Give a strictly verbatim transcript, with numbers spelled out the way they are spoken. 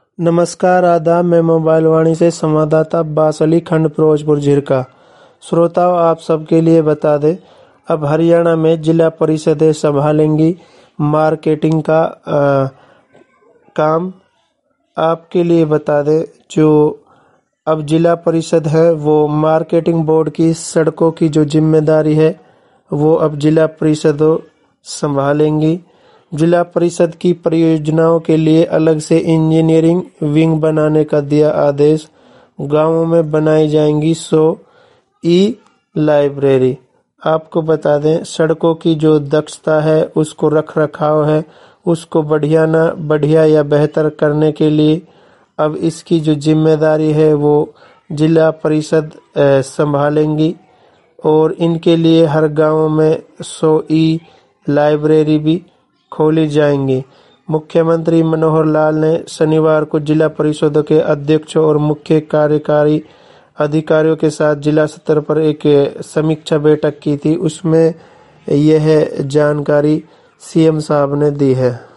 नमस्कार, आदाब। मैं मोबाइल वाणी से संवाददाता अब्बास अली, खंड फिरोजपुर झिरका। श्रोताओं, आप सबके लिए बता दें, अब हरियाणा में जिला परिषदें संभालेंगी मार्केटिंग का आ, काम। आपके लिए बता दें, जो अब जिला परिषद है वो मार्केटिंग बोर्ड की सड़कों की जो जिम्मेदारी है वो अब जिला परिषदों संभालेंगी। जिला परिषद की परियोजनाओं के लिए अलग से इंजीनियरिंग विंग बनाने का दिया आदेश। गांवों में बनाई जाएंगी सौ ई लाइब्रेरी। आपको बता दें, सड़कों की जो दक्षता है, उसको रख रखाव है, उसको बढ़िया ना बढ़िया या बेहतर करने के लिए अब इसकी जो जिम्मेदारी है वो जिला परिषद संभालेंगी और इनके लिए हर गांव में सौ ई लाइब्रेरी भी खोली जाएंगी। मुख्यमंत्री मनोहर लाल ने शनिवार को जिला परिषदों के अध्यक्षों और मुख्य कार्यकारी अधिकारियों के साथ जिला स्तर पर एक समीक्षा बैठक की थी। उसमें यह जानकारी सीएम साहब ने दी है।